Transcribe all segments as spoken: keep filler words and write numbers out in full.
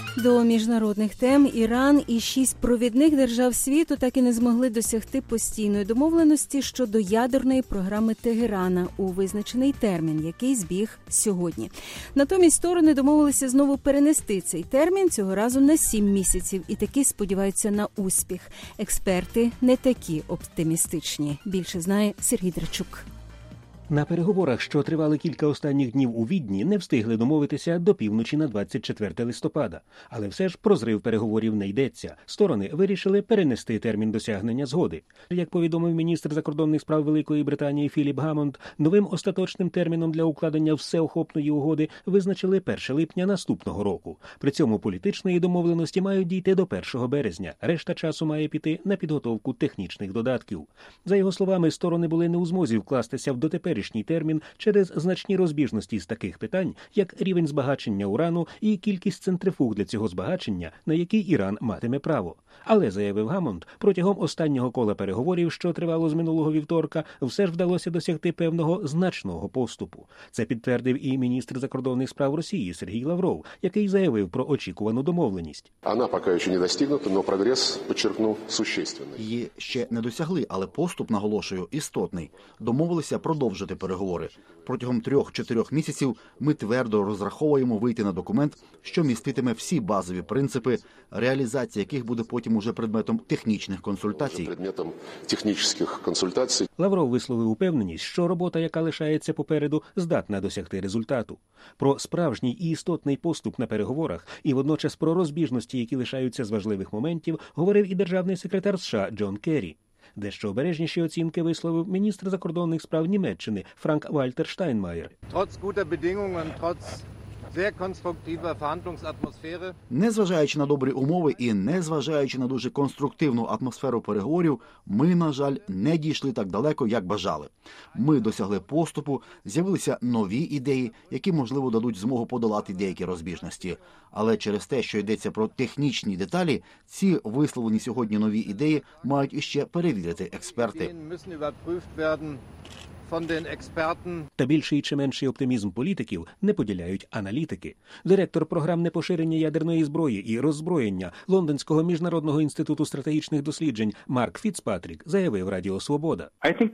До міжнародних тем Іран і шість провідних держав світу так і не змогли досягти постійної домовленості щодо ядерної програми Тегерана у визначений термін, який збіг сьогодні. Натомість сторони домовилися знову перенести цей термін, цього разу на сім місяців, і таки сподіваються на успіх. Експерти не такі оптимістичні. Більше знає Сергій Драчук. На переговорах, що тривали кілька останніх днів у Відні, не встигли домовитися до півночі на двадцять четверте листопада. Але все ж про зрив переговорів не йдеться. Сторони вирішили перенести термін досягнення згоди. Як повідомив міністр закордонних справ Великої Британії Філіп Гаммонд, новим остаточним терміном для укладення всеохопної угоди визначили перше липня наступного року. При цьому політичної домовленості мають дійти до першого березня. Решта часу має піти на підготовку технічних додатків. За його словами, сторони були не у змозі вкластися в дотепер термін через значні розбіжності з таких питань, як рівень збагачення урану і кількість центрифуг для цього збагачення, на який Іран матиме право. Але, заявив Гаммонд, протягом останнього кола переговорів, що тривало з минулого вівторка, все ж вдалося досягти певного значного поступу. Це підтвердив і міністр закордонних справ Росії Сергій Лавров, який заявив про очікувану домовленість. Вона поки ще не досягнута, але прогрес, підчеркнув, существенний. Її ще не досягли, але поступ, наголошую, істотний. Домовилися продовжити переговори. Протягом трьох-чотирьох місяців ми твердо розраховуємо вийти на документ, що міститиме всі базові принципи, реалізація яких буде потім уже предметом технічних консультацій. Предметом технічних консультацій. Лавров висловив упевненість, що робота, яка лишається попереду, здатна досягти результату. Про справжній і істотний поступ на переговорах і водночас про розбіжності, які лишаються з важливих моментів, говорив і державний секретар США Джон Керрі. Дещо обережніші оцінки висловив міністр закордонних справ Німеччини Франк Вальтер Штайнмаєр. Незважаючи на добрі умови і незважаючи на дуже конструктивну атмосферу переговорів, ми, на жаль, не дійшли так далеко, як бажали. Ми досягли поступу, з'явилися нові ідеї, які, можливо, дадуть змогу подолати деякі розбіжності. Але через те, що йдеться про технічні деталі, ці висловлені сьогодні нові ідеї мають іще перевірити експерти. Та більший чи менший оптимізм політиків не поділяють аналітики. Директор програм непоширення ядерної зброї і роззброєння Лондонського міжнародного інституту стратегічних досліджень Марк Фіцпатрік заявив Радіо Свобода.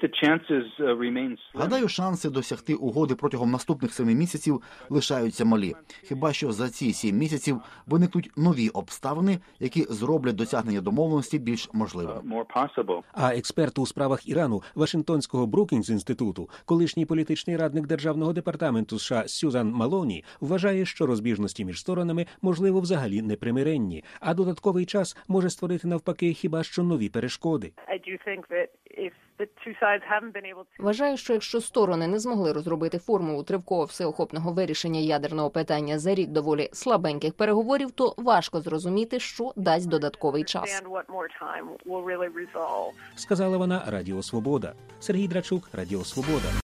Гадаю, шанси досягти угоди протягом наступних семи місяців лишаються малі. Хіба що за ці сім місяців виникнуть нові обставини, які зроблять досягнення домовленості більш можливим. А експерт у справах Ірану Вашингтонського Брукінгс інституту, колишній політичний радник Державного департаменту США Сюзан Малоні, вважає, що розбіжності між сторонами, можливо, взагалі непримиренні, а додатковий час може створити навпаки хіба що нові перешкоди. Вважаю, що якщо сторони не змогли розробити формулу тривкого всеохопного вирішення ядерного питання за рік доволі слабеньких переговорів, то важко зрозуміти, що дасть додатковий час. Сказала вона Радіо Свобода. Сергій Драчук, Радіо Свобода.